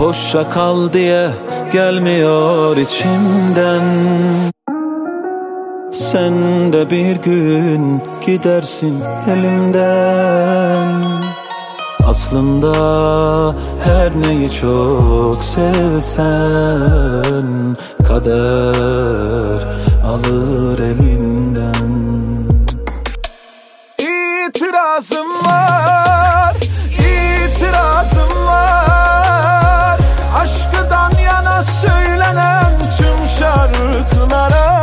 Hoşça kal diye gelmiyor içimden. Sen de bir gün gidersin elimden. Aslında her neyi çok sevsen, kader alır elinden. İtirazım var, itirazım var. Aşkıdan yana söylenen tüm şarkılara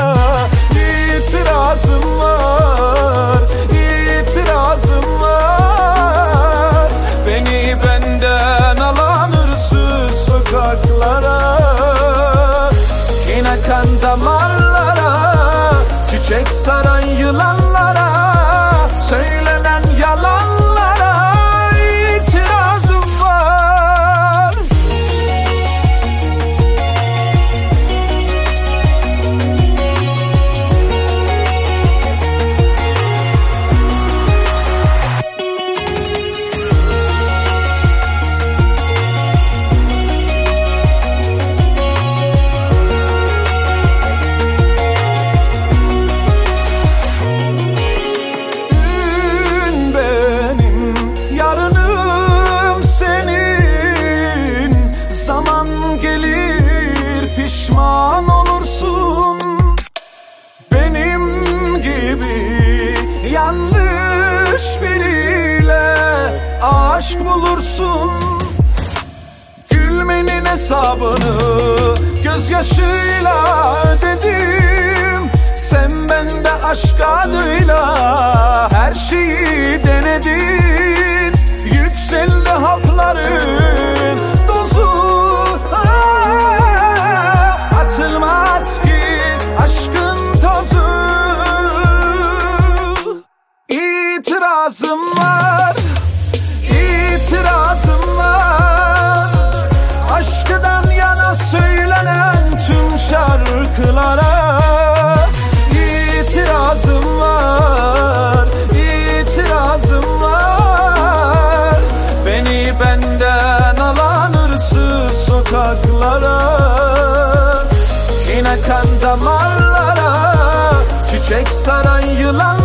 itirazım var, itirazım var. Beni benden alan hırsız sokaklara, kin akan damarlara, çiçek saran yılanlara, söylenen yalanlara itirazım var. Pişman olursun, benim gibi yanlış biriyle aşk bulursun. Gülmenin hesabını gözyaşıyla ödedim. Sen bende aşk adıyla her şeyi denedin. Yükseldi hapların dozu, atılmaz ki aşkın tozu. İtirazım var, itirazım var. Aşkıdan yana söylenen tüm şarkılara itirazım var, itirazım var. Beni benden alan hırsız sokaklara, kin akan damarlara, çiçek saran yılan